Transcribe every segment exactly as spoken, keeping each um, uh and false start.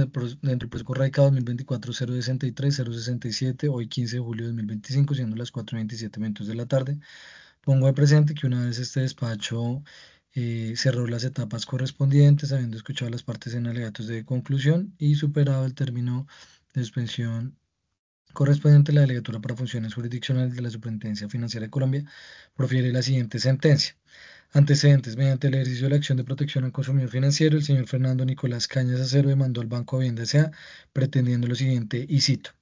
del, pro- dentro del proceso radicado dos mil veinticuatro cero sesenta y tres cero sesenta y siete, hoy quince de julio de dos mil veinticinco, siendo las cuatro y veintisiete minutos de la tarde. Pongo de presente que una vez este despacho eh, cerró las etapas correspondientes, habiendo escuchado las partes en alegatos de conclusión y superado el término de suspensión correspondiente a la delegatura para funciones jurisdiccionales de la Superintendencia Financiera de Colombia, profiere la siguiente sentencia. Antecedentes. Mediante el ejercicio de la acción de protección al consumidor financiero, el señor Fernando Nicolás Cañas Acero demandó al Banco Habienda S A pretendiendo lo siguiente, y cito,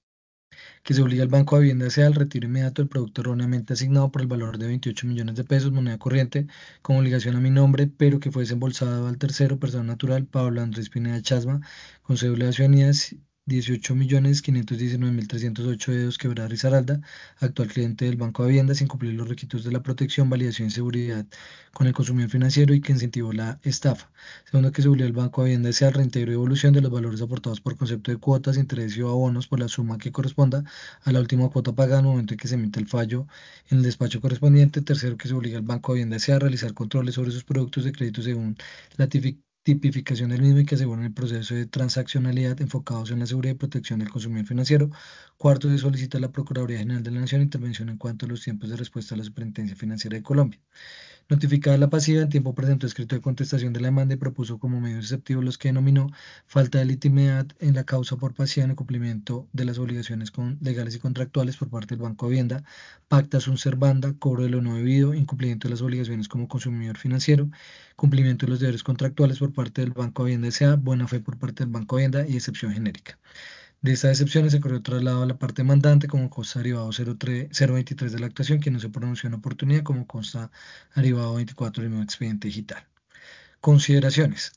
que se obliga al Banco Habienda S A al retiro inmediato del producto erróneamente asignado por el valor de veintiocho millones de pesos, moneda corriente, con obligación a mi nombre, pero que fue desembolsado al tercero, persona natural, Pablo Andrés Pineda Chasma, con cédula de ciudadanía dieciocho millones quinientos diecinueve mil trescientos ocho de Dos Quebrada Risaralda, actual cliente del Banco de Habienda, sin cumplir los requisitos de la protección, validación y seguridad con el consumidor financiero y que incentivó la estafa. Segundo, que se obligó al Banco de Habienda sea el reintegro y evolución de los valores aportados por concepto de cuotas, intereses y abonos por la suma que corresponda a la última cuota pagada en el momento en que se emite el fallo en el despacho correspondiente. Tercero, que se obliga al Banco de Habienda sea a realizar controles sobre sus productos de crédito según la tipificación del mismo y que aseguren el proceso de transaccionalidad enfocados en la seguridad y protección del consumidor financiero. Cuarto, se solicita a la Procuraduría General de la Nación intervención en cuanto a los tiempos de respuesta a la Superintendencia Financiera de Colombia. Notificada la pasiva, en tiempo presentó escrito de contestación de la demanda y propuso como medios exceptivos los que denominó falta de legitimidad en la causa por pasiva en el cumplimiento de las obligaciones con- legales y contractuales por parte del Banco de Vivienda, pacta sunt servanda, cobro de lo no debido, incumplimiento de las obligaciones como consumidor financiero, cumplimiento de los deberes contractuales por parte del Banco de Vivienda S A, buena fe por parte del Banco de Vivienda y excepción genérica. De estas excepciones se corrió traslado a la parte demandante como consta derivado cero tres cero veintitrés de la actuación, que no se pronunció en oportunidad como consta derivado veinticuatro del mismo expediente digital. Consideraciones.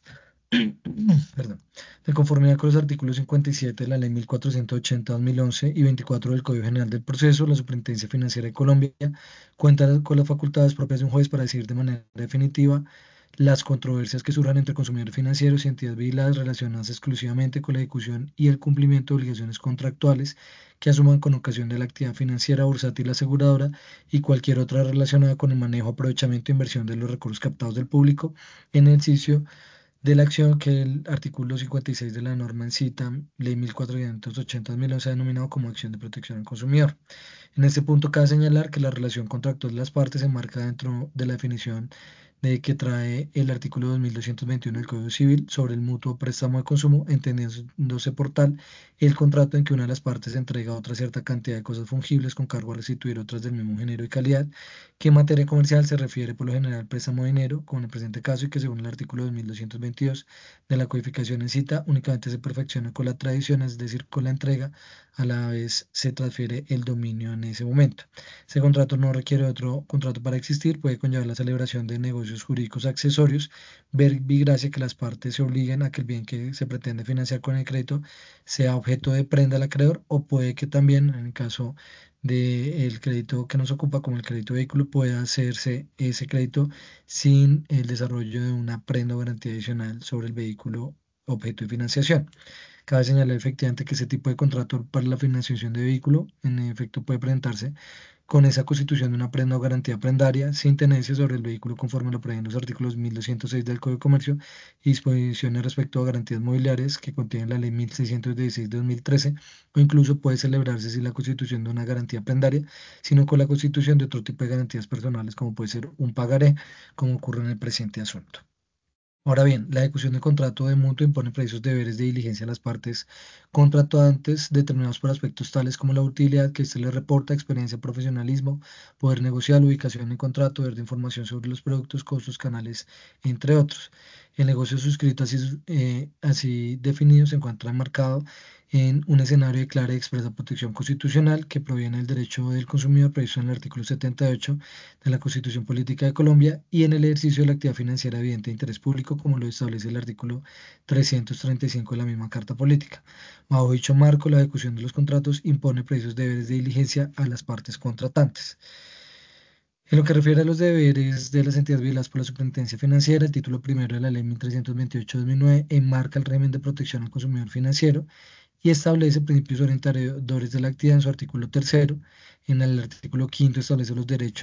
Perdón. De conformidad con los artículos cincuenta y siete de la Ley mil cuatrocientos ochenta dos mil once y veinticuatro del Código General del Proceso, la Superintendencia Financiera de Colombia cuenta con las facultades propias de un juez para decidir de manera definitiva las controversias que surjan entre consumidores financieros y entidades vigiladas relacionadas exclusivamente con la ejecución y el cumplimiento de obligaciones contractuales que asuman con ocasión de la actividad financiera, bursátil, aseguradora y cualquier otra relacionada con el manejo, aprovechamiento e inversión de los recursos captados del público en el ejercicio de la acción que el artículo cincuenta y seis de la norma en cita, Ley mil cuatrocientos ochenta dos mil once, ha denominado como acción de protección al consumidor. En este punto cabe señalar que la relación contractual de las partes se enmarca dentro de la definición de que trae el artículo dos mil doscientos veintiuno del Código Civil sobre el mutuo préstamo de consumo, entendiéndose por tal el contrato en que una de las partes entrega otra cierta cantidad de cosas fungibles con cargo a restituir otras del mismo género y calidad, que en materia comercial se refiere por lo general al préstamo de dinero, como en el presente caso, y que según el artículo dos mil doscientos veintidós de la codificación en cita, únicamente se perfecciona con la tradición, es decir, con la entrega, a la vez se transfiere el dominio en ese momento. Ese contrato no requiere otro contrato para existir, puede conllevar la celebración de negocios jurídicos accesorios, verbigracia que las partes se obliguen a que el bien que se pretende financiar con el crédito sea objeto de prenda al acreedor, o puede que también, en el caso del crédito que nos ocupa, como el crédito de vehículo, pueda hacerse ese crédito sin el desarrollo de una prenda o garantía adicional sobre el vehículo objeto de financiación. Cabe señalar efectivamente que ese tipo de contrato para la financiación de vehículo, en efecto, puede presentarse con esa constitución de una prenda o garantía prendaria sin tenencia sobre el vehículo conforme lo prevén los artículos mil doscientos seis del Código de Comercio y disposiciones respecto a garantías mobiliarias que contiene la Ley mil seiscientos dieciséis de dos mil trece, o incluso puede celebrarse sin la constitución de una garantía prendaria, sino con la constitución de otro tipo de garantías personales, como puede ser un pagaré, como ocurre en el presente asunto. Ahora bien, la ejecución del contrato de mutuo impone precisos deberes de diligencia a las partes contratantes, determinados por aspectos tales como la utilidad que éste le reporta, experiencia, profesionalismo, poder negociar, ubicación en contrato, poder de información sobre los productos, costos, canales, entre otros. El negocio suscrito así, eh, así definido se encuentra enmarcado en un escenario de clara y expresa protección constitucional que proviene del derecho del consumidor previsto en el artículo setenta y ocho de la Constitución Política de Colombia y en el ejercicio de la actividad financiera evidente de interés público, como lo establece el artículo trescientos treinta y cinco de la misma Carta Política. Bajo dicho marco, la ejecución de los contratos impone precisos deberes de diligencia a las partes contratantes. En lo que refiere a los deberes de las entidades vigiladas por la Superintendencia Financiera, el título primero de la Ley mil trescientos veintiocho de dos mil nueve enmarca el régimen de protección al consumidor financiero y establece principios orientadores de la actividad en su artículo tercero. En el artículo quinto establece los derechos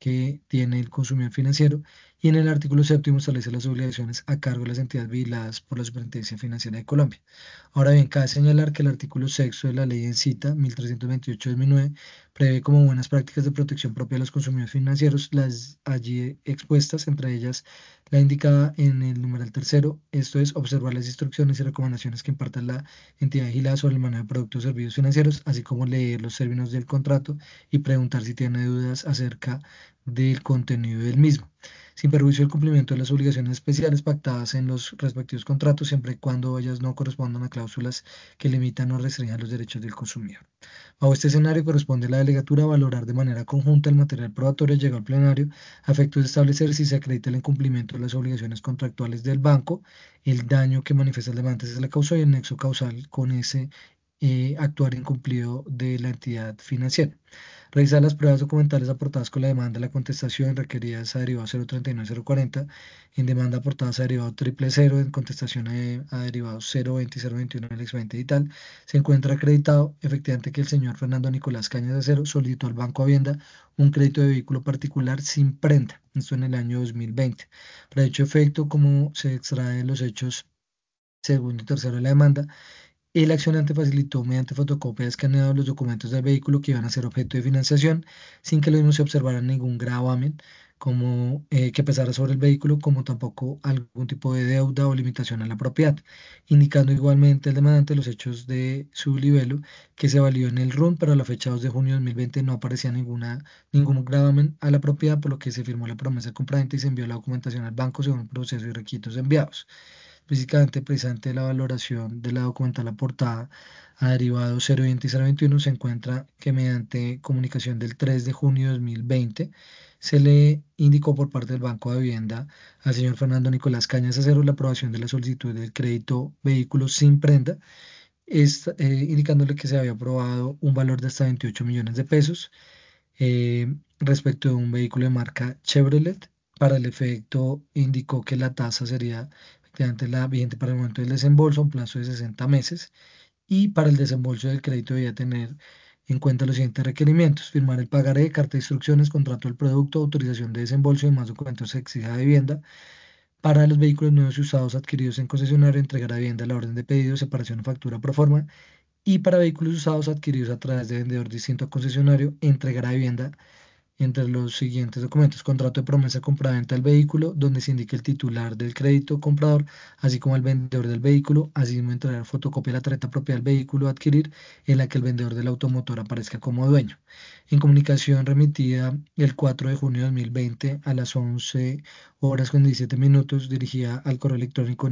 que tiene el consumidor financiero y en el artículo séptimo establece las obligaciones a cargo de las entidades vigiladas por la Superintendencia Financiera de Colombia. Ahora bien, cabe señalar que el artículo sexto de la ley en cita mil trescientos veintiocho de dos mil nueve prevé como buenas prácticas de protección propia de los consumidores financieros las allí expuestas, entre ellas la indicada en el numeral tercero, esto es observar las instrucciones y recomendaciones que imparta la entidad vigilada sobre el manejo de productos o servicios financieros, así como leer los términos del contrato y preguntar si tiene dudas acerca del contenido del mismo, sin perjuicio del cumplimiento de las obligaciones especiales pactadas en los respectivos contratos, siempre y cuando ellas no correspondan a cláusulas que limitan o restrinjan los derechos del consumidor. Bajo este escenario corresponde a la delegatura valorar de manera conjunta el material probatorio llegado al plenario a efectos de establecer si se acredita el incumplimiento de las obligaciones contractuales del banco, el daño que manifiesta el demandante se le causó y el nexo causal con ese eh, actuar incumplido de la entidad financiera. Revisar las pruebas documentales aportadas con la demanda, la contestación requeridas a derivado cero treinta y nueve cero cuarenta, en demanda aportadas a derivado triple cero, en contestación a, a derivado cero veinte y cero veintiuno del expediente y tal, se encuentra acreditado efectivamente que el señor Fernando Nicolás Cañas de Acero solicitó al Banco Hacienda un crédito de vehículo particular sin prenda, esto en el año dos mil veinte. Para dicho efecto, como se extraen los hechos segundo y tercero de la demanda, el accionante facilitó mediante fotocopia escaneado los documentos del vehículo que iban a ser objeto de financiación sin que lo mismo se observara ningún gravamen como eh, que pesara sobre el vehículo, como tampoco algún tipo de deuda o limitación a la propiedad, indicando igualmente el demandante los hechos de su libelo que se valió en el R U N, pero a la fecha dos de junio de dos mil veinte no aparecía ninguna, ningún gravamen a la propiedad, por lo que se firmó la promesa de compraventa y se envió la documentación al banco según el proceso y requisitos enviados. Físicamente, precisamente la valoración de la documental aportada a derivado cero veinte y cero veintiuno se encuentra que mediante comunicación del tres de junio de dos mil veinte se le indicó por parte del Banco de Vivienda al señor Fernando Nicolás Cañas Acero la aprobación de la solicitud del crédito vehículos sin prenda, es, eh, indicándole que se había aprobado un valor de hasta veintiocho millones de pesos eh, respecto de un vehículo de marca Chevrolet. Para el efecto, indicó que la tasa sería efectivamente la vigente para el momento del desembolso, a un plazo de sesenta meses, y para el desembolso del crédito debía tener en cuenta los siguientes requerimientos: firmar el pagaré, carta de instrucciones, contrato del producto, autorización de desembolso y demás documentos que exija de vivienda. Para los vehículos nuevos y usados adquiridos en concesionario, entregar a vivienda la orden de pedido, separación o factura pro forma. Y para vehículos usados adquiridos a través de vendedor distinto a concesionario, entregar a vivienda entre los siguientes documentos: contrato de promesa de compraventa del vehículo, donde se indique el titular del crédito comprador, así como el vendedor del vehículo, asimismo entregar fotocopia de la tarjeta propia del vehículo a adquirir, en la que el vendedor del automotor aparezca como dueño. En comunicación remitida el cuatro de junio de dos mil veinte a las once horas con diecisiete minutos, dirigida al correo electrónico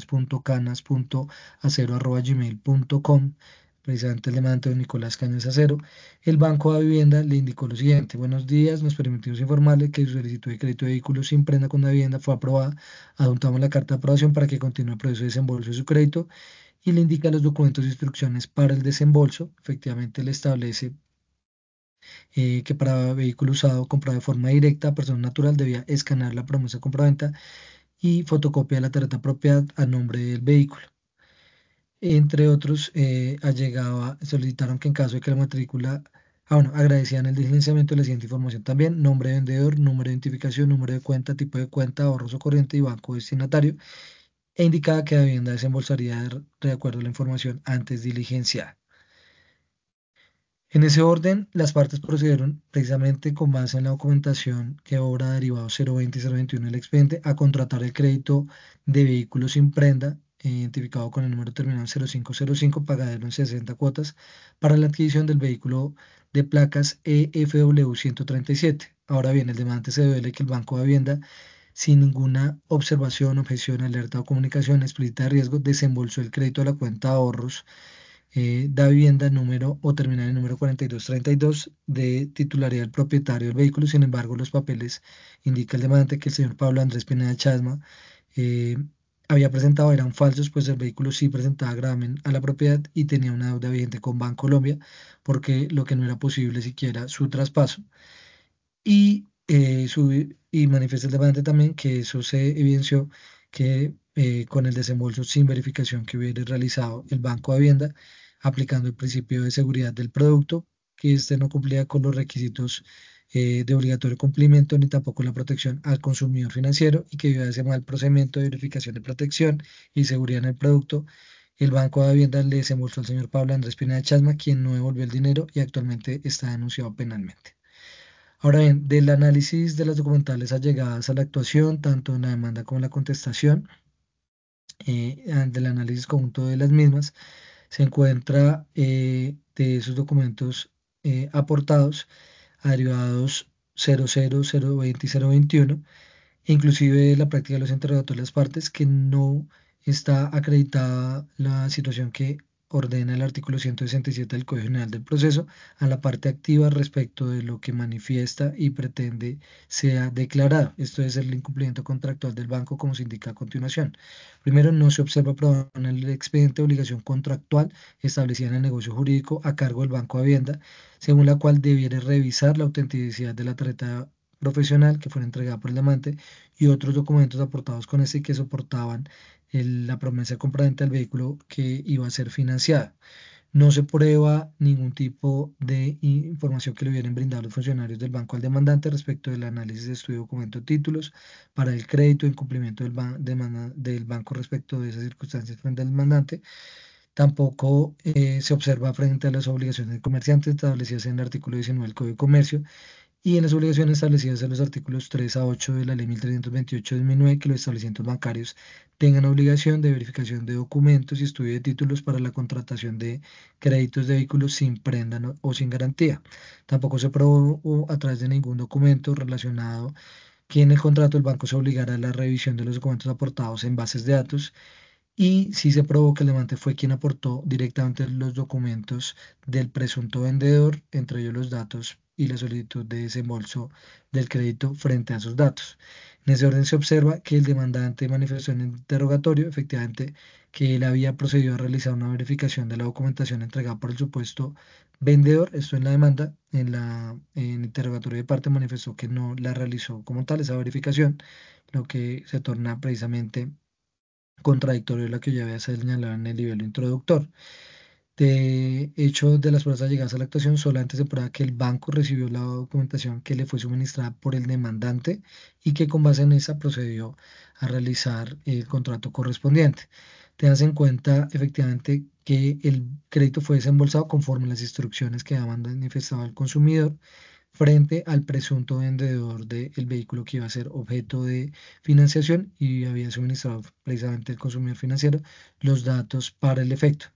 nicolas.canas.acero.gmail.com, precisamente el demandante de Nicolás Cañas Acero, el Banco de Vivienda le indicó lo siguiente: buenos días, nos permitimos informarle que su solicitud de crédito de vehículo sin prenda con la vivienda fue aprobada. Adjuntamos la carta de aprobación para que continúe el proceso de desembolso de su crédito y le indica los documentos de instrucciones para el desembolso. Efectivamente, le establece eh, que para vehículo usado comprado de forma directa a persona natural debía escanear la promesa de compraventa y fotocopia de la tarjeta propiedad a nombre del vehículo. Entre otros, eh, allegaba, solicitaron que en caso de que la matrícula, ah, bueno, agradecían el diligenciamiento de la siguiente información también: nombre de vendedor, número de identificación, número de cuenta, tipo de cuenta, ahorros o corriente y banco destinatario, e indicaba que la vivienda desembolsaría de, de acuerdo a la información antes diligenciada. En ese orden, las partes procedieron precisamente con base en la documentación que obra derivado cero veinte y cero veintiuno del expediente a contratar el crédito de vehículos sin prenda, eh, identificado con el número terminado en cero cinco cero cinco, pagadero en sesenta cuotas, para la adquisición del vehículo de placas E F W ciento treinta y siete. Ahora bien, el demandante se debe que el Banco de Vivienda, sin ninguna observación, objeción, alerta o comunicación explícita de riesgo, desembolsó el crédito a la cuenta de ahorros eh, da vivienda número o terminal en número cuarenta y dos treinta y dos de titularidad del propietario del vehículo. Sin embargo, los papeles indica el demandante que el señor Pablo Andrés Pineda Chasma eh, había presentado eran falsos, pues el vehículo sí presentaba gravamen a la propiedad y tenía una deuda vigente con Bancolombia, porque lo que no era posible siquiera su traspaso. Y, eh, su- y manifiesta el demandante también que eso se evidenció que eh, con el desembolso sin verificación que hubiera realizado el Banco de Vivienda, aplicando el principio de seguridad del producto, que éste no cumplía con los requisitos eh, de obligatorio cumplimiento ni tampoco la protección al consumidor financiero y que debido a ese mal procedimiento de verificación de protección y seguridad en el producto, el Banco de Hacienda le desembolsó al señor Pablo Andrés Pineda Chasma, quien no devolvió el dinero y actualmente está denunciado penalmente. Ahora bien, del análisis de las documentales allegadas a la actuación, tanto en la demanda como en la contestación, eh, del análisis conjunto de las mismas, se encuentra eh, de esos documentos eh, aportados a derivados cero cero, cero veinte y cero veintiuno, inclusive la práctica de los interrogatorios de las partes, que no está acreditada la situación que ordena el artículo ciento sesenta y siete del Código General del Proceso a la parte activa respecto de lo que manifiesta y pretende sea declarado. Esto es el incumplimiento contractual del banco, como se indica a continuación. Primero, no se observa aprobado en el expediente de obligación contractual establecida en el negocio jurídico a cargo del Banco de Hacienda, según la cual debiera revisar la autenticidad de la tarjeta profesional que fuera entregada por el demandante y otros documentos aportados con este que soportaban el- la promesa de compraventa del vehículo que iba a ser financiado. No se prueba ningún tipo de información que le hubieran brindado los funcionarios del banco al demandante respecto del análisis de estudio, documento, títulos para el crédito, incumplimiento del, ban- demanda- del banco respecto de esas circunstancias frente al demandante. Tampoco eh, se observa frente a las obligaciones del comerciante establecidas en el artículo diecinueve del Código de Comercio y en las obligaciones establecidas en los artículos tres a ocho de la Ley mil trescientos veintiocho de dos mil nueve, que los establecimientos bancarios tengan obligación de verificación de documentos y estudio de títulos para la contratación de créditos de vehículos sin prenda no- o sin garantía. Tampoco se probó a través de ningún documento relacionado que en el contrato el banco se obligara a la revisión de los documentos aportados en bases de datos y sí se probó que el demandante fue quien aportó directamente los documentos del presunto vendedor, entre ellos los datos y la solicitud de desembolso del crédito frente a esos datos. En ese orden se observa que el demandante manifestó en el interrogatorio efectivamente que él había procedido a realizar una verificación de la documentación entregada por el supuesto vendedor. Esto en la demanda, en la en interrogatorio de parte manifestó que no la realizó como tal esa verificación, lo que se torna precisamente contradictorio de lo que ya había señalado en el nivel introductor. De hecho, de las pruebas allegadas a la actuación, solamente se prueba que el banco recibió la documentación que le fue suministrada por el demandante y que con base en esa procedió a realizar el contrato correspondiente. Tengas en cuenta efectivamente que el crédito fue desembolsado conforme a las instrucciones que habían manifestado al consumidor frente al presunto vendedor del vehículo que iba a ser objeto de financiación y había suministrado precisamente el consumidor financiero los datos para el efecto.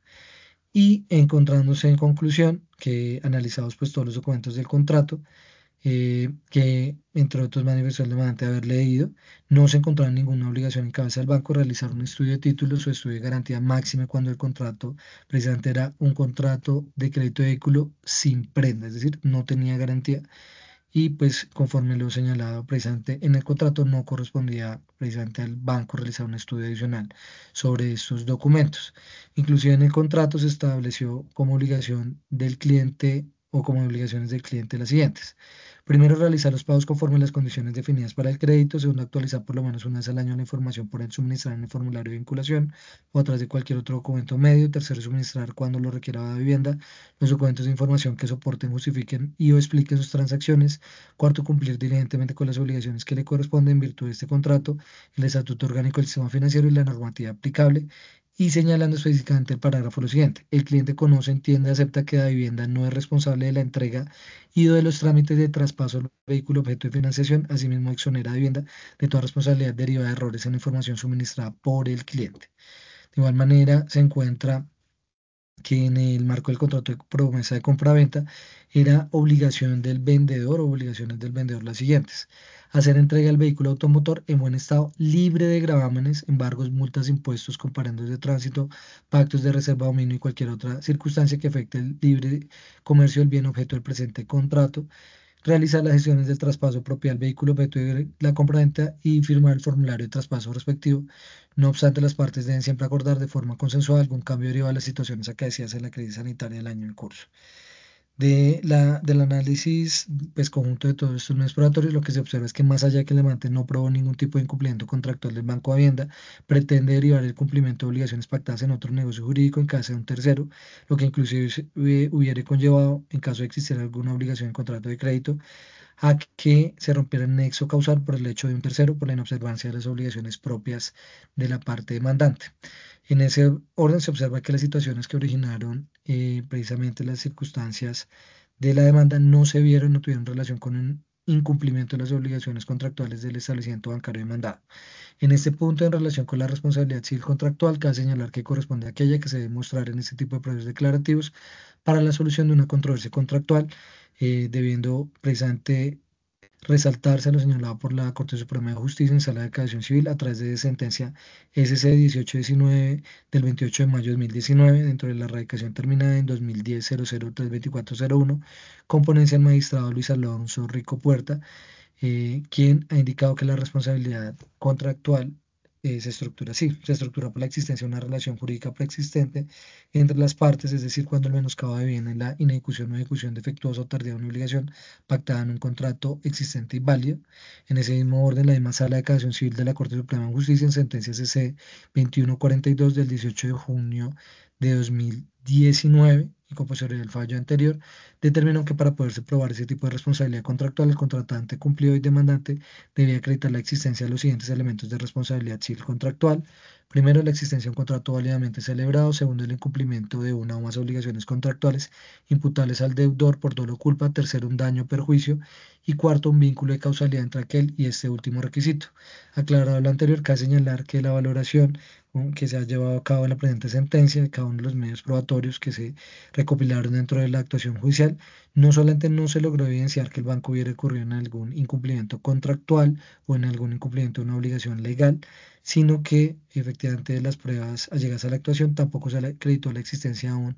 Y encontrándose en conclusión que analizados pues todos los documentos del contrato, eh, que entre otros manifestó el demandante haber leído, no se encontraba ninguna obligación en cabeza del banco realizar un estudio de títulos o estudio de garantía máxima cuando el contrato precisamente era un contrato de crédito de vehículo sin prenda, es decir, no tenía garantía y pues conforme lo señalado precisamente en el contrato no correspondía precisamente al banco realizar un estudio adicional sobre estos documentos. Inclusive en el contrato se estableció como obligación del cliente o como obligaciones del cliente las siguientes. Primero, realizar los pagos conforme a las condiciones definidas para el crédito. Segundo, actualizar por lo menos una vez al año la información por el suministrar en el formulario de vinculación o a través de cualquier otro documento medio. Tercero, suministrar cuando lo requiera la vivienda los documentos de información que soporten, justifiquen y o expliquen sus transacciones. Cuarto, cumplir diligentemente con las obligaciones que le corresponden en virtud de este contrato, el estatuto orgánico del sistema financiero y la normativa aplicable. Y señalando específicamente el parágrafo lo siguiente: el cliente conoce, entiende, acepta que la vivienda no es responsable de la entrega y o de los trámites de traspaso del vehículo objeto de financiación, asimismo exonera a vivienda de toda responsabilidad derivada de errores en la información suministrada por el cliente. De igual manera, se encuentra que en el marco del contrato de promesa de compraventa era obligación del vendedor o obligaciones del vendedor las siguientes: hacer entrega del vehículo automotor en buen estado, libre de gravámenes, embargos, multas, impuestos, comparendos de tránsito, pactos de reserva de dominio y cualquier otra circunstancia que afecte el libre comercio del bien objeto del presente contrato, realizar las gestiones del traspaso propio del vehículo objeto de la compraventa y firmar el formulario de traspaso respectivo. No obstante, las partes deben siempre acordar de forma consensuada algún cambio derivado de las situaciones acaecidas en la crisis sanitaria del año en curso. De la, del análisis pues, conjunto de todos estos medios probatorios, lo que se observa es que más allá de que el demandante no probó ningún tipo de incumplimiento contractual del Banco de Hacienda, pretende derivar el cumplimiento de obligaciones pactadas en otro negocio jurídico en casa de un tercero, lo que inclusive hubiera conllevado, en caso de existir alguna obligación en contrato de crédito, a que se rompiera el nexo causal por el hecho de un tercero por la inobservancia de las obligaciones propias de la parte demandante. En ese orden se observa que las situaciones que originaron eh, precisamente las circunstancias de la demanda no se vieron, no tuvieron relación con un incumplimiento de las obligaciones contractuales del establecimiento bancario demandado. En este punto, en relación con la responsabilidad civil contractual, cabe señalar que corresponde a aquella que se debe mostrar en este tipo de procesos declarativos para la solución de una controversia contractual, eh, debiendo precisamente resaltarse lo señalado por la Corte Suprema de Justicia en Sala de Declaración Civil a través de sentencia S C dieciocho diecinueve del veintiocho de mayo de dos mil diecinueve, dentro de la radicación terminada en dos mil diez cero cero tres veinticuatro cero uno, con ponencia del magistrado Luis Alonso Rico Puerta, eh, quien ha indicado que la responsabilidad contractual eh, se estructura así, se estructura por la existencia de una relación jurídica preexistente entre las partes, es decir, cuando el menoscabo deviene en la inejecución o ejecución defectuosa o tardía de una obligación pactada en un contrato existente y válido. En ese mismo orden, la misma Sala de Declaración Civil de la Corte Suprema de Justicia, en sentencia C C veintiuno cuarenta y dos del dieciocho de junio de dos mil diecinueve, y con posterioridad del fallo anterior, determinó que para poderse probar ese tipo de responsabilidad contractual, el contratante cumplido y demandante debía acreditar la existencia de los siguientes elementos de responsabilidad civil contractual. Primero, la existencia de un contrato válidamente celebrado. Segundo, el incumplimiento de una o más obligaciones contractuales imputables al deudor por dolo o culpa. Tercero, un daño o perjuicio. Y cuarto, un vínculo de causalidad entre aquel y este último requisito. Aclarado lo anterior, cabe señalar que la valoración que se ha llevado a cabo en la presente sentencia, de cada uno de los medios probatorios que se recopilaron dentro de la actuación judicial, no solamente no se logró evidenciar que el banco hubiera ocurrido en algún incumplimiento contractual o en algún incumplimiento de una obligación legal, sino que efectivamente de las pruebas allegadas a la actuación tampoco se le acreditó la existencia de un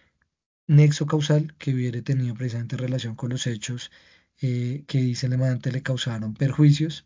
nexo causal que hubiera tenido precisamente relación con los hechos eh, que dice el demandante le causaron perjuicios,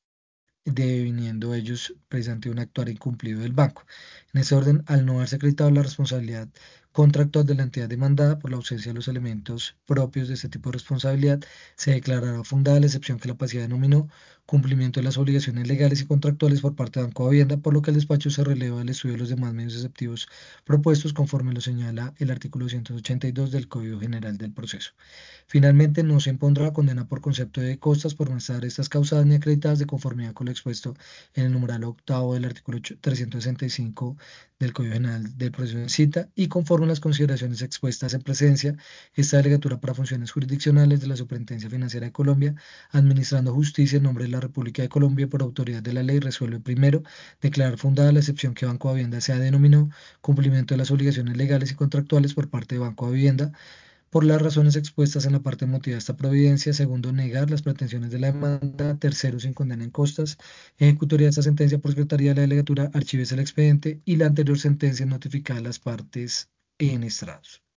deviniendo ellos precisamente un actuar incumplido del banco. En ese orden, al no haberse acreditado la responsabilidad contractual de la entidad demandada por la ausencia de los elementos propios de este tipo de responsabilidad, se declarará fundada la excepción que la pasividad denominó cumplimiento de las obligaciones legales y contractuales por parte de Banco de Hacienda, por lo que el despacho se releva al estudio de los demás medios exceptivos propuestos conforme lo señala el artículo ciento ochenta y dos del Código General del Proceso. Finalmente, no se impondrá condena por concepto de costas por no estar estas causadas ni acreditadas de conformidad con lo expuesto en el numeral octavo del artículo trescientos sesenta y cinco del Código General del Proceso en cita y conforme a las consideraciones expuestas en presencia, esta delegatura para funciones jurisdiccionales de la Superintendencia Financiera de Colombia, administrando justicia en nombre de la República de Colombia por autoridad de la ley, resuelve primero declarar fundada la excepción que Banco de Hacienda se ha denominado cumplimiento de las obligaciones legales y contractuales por parte de Banco de Hacienda por las razones expuestas en la parte emotiva de esta providencia. Segundo, negar las pretensiones de la demanda. Tercero, sin condena en costas. Ejecutoría de esta sentencia por Secretaría de la Delegatura, archívese el expediente y la anterior sentencia notificada a las partes en estrados.